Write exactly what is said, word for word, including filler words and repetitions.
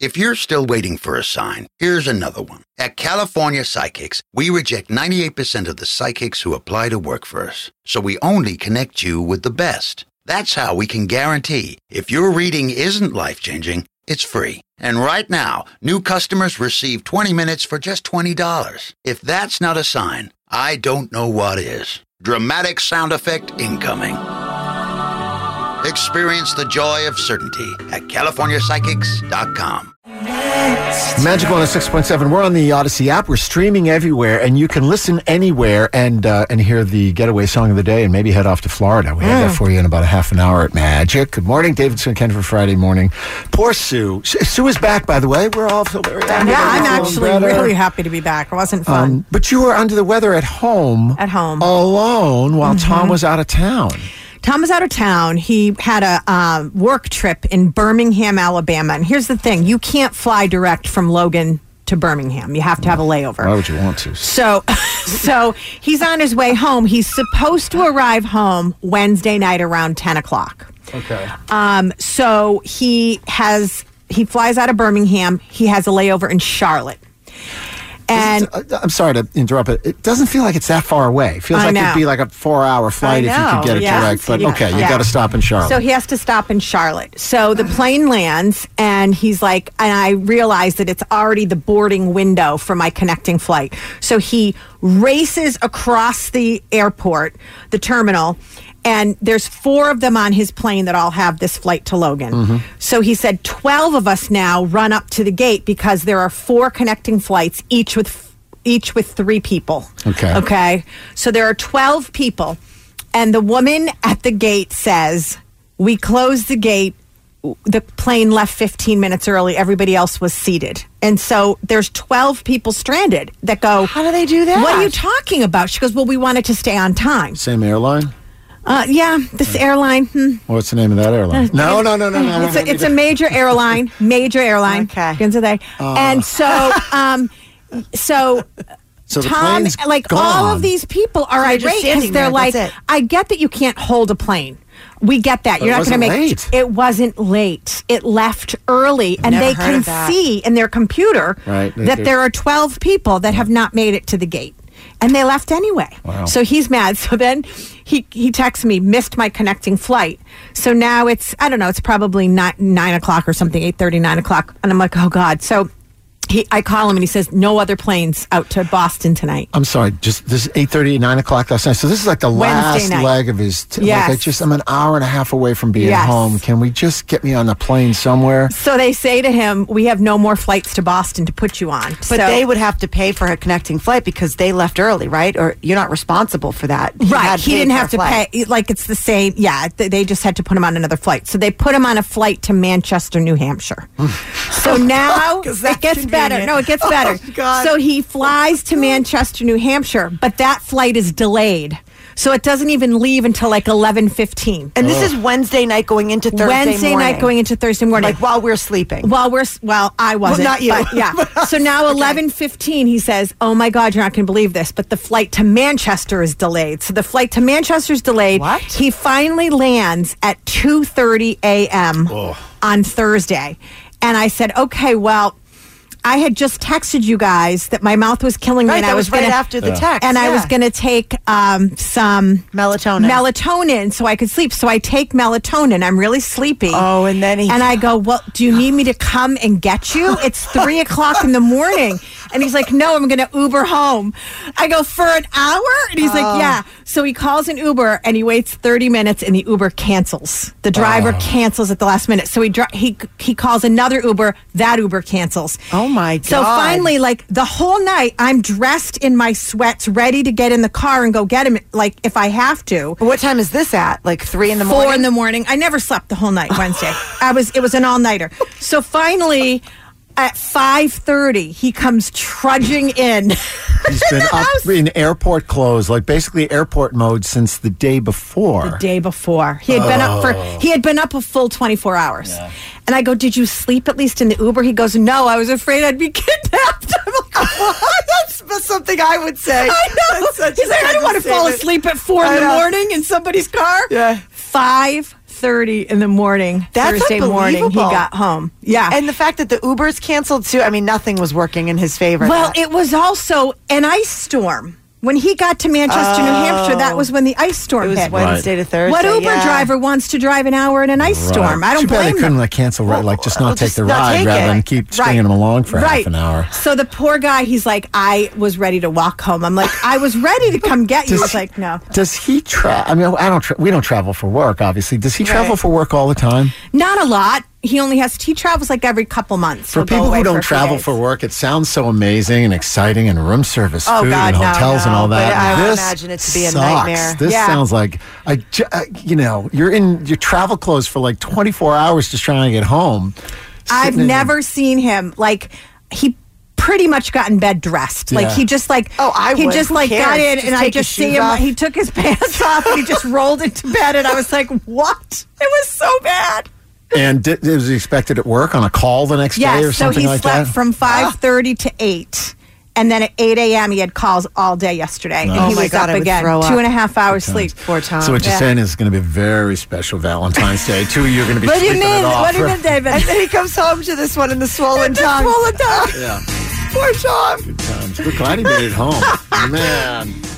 If you're still waiting for a sign, here's another one. At California Psychics, we reject ninety-eight percent of the psychics who apply to work for us. So we only connect you with the best. That's how we can guarantee if your reading isn't life-changing, it's free. And right now, new customers receive twenty minutes for just twenty dollars. If that's not a sign, I don't know what is. Dramatic sound effect incoming. Experience the joy of certainty at California Psychics dot com. Magic one oh six point seven. We're on the Odyssey app. We're streaming everywhere, and you can listen anywhere and uh, and hear the getaway song of the day and maybe head off to Florida. We mm. have that for you in about a half an hour at Magic. Good morning, David Swinken for Friday morning. Poor Sue. Sue is back, by the way. We're all so very happy. Yeah, I'm actually better. really happy to be back. It wasn't fun. Um, but you were under the weather at home. At home. Alone while mm-hmm. Tom was out of town. Tom was out of town. He had a uh, work trip in Birmingham, Alabama. And here's the thing. You can't fly direct from Logan to Birmingham. You have to have a layover. Why would you want to? So, so he's on his way home. He's supposed to arrive home Wednesday night around ten o'clock. Okay. Um, so he has, he flies out of Birmingham. He has a layover in Charlotte. And uh, I'm sorry to interrupt, but it doesn't feel like it's that far away. It feels I like know. it'd be like a four-hour flight if you could get it yes. direct. But yeah. okay, you yeah. got to stop in Charlotte. So he has to stop in Charlotte. So the plane lands, and he's like, and I realize that it's already the boarding window for my connecting flight. So he races across the airport, the terminal, and there's four of them on his plane that all have this flight to Logan. Mm-hmm. So he said twelve of us now run up to the gate because there are four connecting flights, each with each with three people. Okay. Okay. So there are twelve people. And the woman at the gate says, we closed the gate. The plane left fifteen minutes early. Everybody else was seated. And so there's twelve people stranded that go, how do they do that? What are you talking about? She goes, well, we wanted to stay on time. Same airline? Uh, yeah, this airline. Hmm. What's the name of that airline? No, no, no, no, no. It's a, it's a major airline. Major airline. Okay. Begins with A. Uh. And so... Um, So, so Tom, like gone. all of these people are so irate because they're there, like, I get that you can't hold a plane. We get that. But You're not going to make late. it. wasn't late. It left early, and Never they heard can of that. see in their computer right. that there are twelve people that have not made it to the gate. And they left anyway. Wow. So he's mad. So then he he texts me, missed my connecting flight. So now it's, I don't know, it's probably nine, nine o'clock or something, eight thirty, nine o'clock. And I'm like, oh, God. So He, I call him and he says, no other planes out to Boston tonight. I'm sorry, just this is eight thirty, nine o'clock last night. So this is like the Wednesday last night. leg of his... T- yes. Like I just, I'm an hour and a half away from being yes. home. Can we just get me on the plane somewhere? So they say to him, we have no more flights to Boston to put you on. But so, they would have to pay for a connecting flight because they left early, right? Or you're not responsible for that. He right. He didn't have to flight. pay. Like it's the same. Yeah. Th- they just had to put him on another flight. So they put him on a flight to Manchester, New Hampshire. So now it gets convenient. better. No, it gets better. Oh, God. So he flies to Manchester, New Hampshire, but that flight is delayed. So it doesn't even leave until like eleven fifteen. And this is Wednesday night going into Thursday Wednesday morning. night going into Thursday morning. Like while we're sleeping. While we're, well, I wasn't. Well, not you. But yeah. So now eleven fifteen, he says, oh my God, you're not going to believe this, but the flight to Manchester is delayed. So the flight to Manchester is delayed. What? He finally lands at two thirty a.m. Oh. on Thursday. And I said, okay, well, I had just texted you guys that my mouth was killing me, Right, and that I was, was right gonna, after the Yeah. text. and I yeah. was going to take um, some melatonin. melatonin so I could sleep. So I take melatonin. I'm really sleepy. Oh, and then he and I go, well, do you need me to come and get you? It's three o'clock in the morning. And he's like, no, I'm going to Uber home. I go, for an hour? And he's Oh. like, yeah. So he calls an Uber and he waits thirty minutes and the Uber cancels. The driver Oh. cancels at the last minute. So he dri- he he calls another Uber. That Uber cancels. Oh my God. So finally, like the whole night, I'm dressed in my sweats, ready to get in the car and go get him, like if I have to. What time is this at? Like three in the morning? Four in the morning. I never slept the whole night Wednesday. I was. It was an all nighter. So finally, at five thirty, he comes trudging in. He's been up in airport clothes, like basically airport mode since the day before. The day before, he had been up for. He had been up a full twenty four hours. Yeah. And I go, did you sleep at least in the Uber? He goes, no, I was afraid I'd be kidnapped. I'm like, that's, that's something I would say. I know. That's such He's a like, I don't want to fall statement. asleep at four I in the know. morning in somebody's car. Yeah. Five thirty in the morning. That's Thursday morning, he unbelievable. got home. Yeah. And the fact that the Ubers canceled too, I mean, nothing was working in his favor. Well, That- it was also an ice storm. When he got to Manchester, New Hampshire, that was when the ice storm it was hit. Wednesday to Thursday. What Uber yeah. driver wants to drive an hour in an ice storm? I don't Too bad blame they couldn't them. like cancel, right? Like just not Well, take just the not ride take rather it. than keep stringing them along for Right. half an hour. So the poor guy, he's like, I was ready to walk home. I'm like, I was ready to come get you. Does He's he- like, no. Does he travel? I mean, I don't. Tra- we don't travel for work, obviously. Does he travel Right. for work all the time? Not a lot. He only has, he travels like every couple months. For He'll go people away who for don't a few travel days. for work, it sounds so amazing and exciting, and room service, Oh, food, God, and no, hotels, and no. all that. But I would This imagine it to be a sucks. nightmare. This Yeah. sounds like I, ju- uh, you know, you're in your travel clothes for like twenty-four hours just trying to get home. I've Sitting in never seen him like he pretty much got in bed dressed. Like Yeah. he just like Oh, I he would. just Who like got cares? in Just and I take just your see shoes him. off. He took his pants off and he just rolled into bed and I was like, what? It was so bad. And did, was he expected at work on a call the next day or Yes, so something he like slept that? from five thirty to eight. And then at eight a.m. he had calls all day yesterday. And Oh he my was God, up I would again. throw up. Two and a half hours sleep. Poor Tom. So what you're Yeah. saying is going to be a very special Valentine's Day. Two of you are going to be What do you sleeping mean? it off. What do you for- mean, David? And then he comes home to this one in the swollen The tongue. swollen tongue. Yeah. Poor Tom. Good times. We're glad he made it home. Man.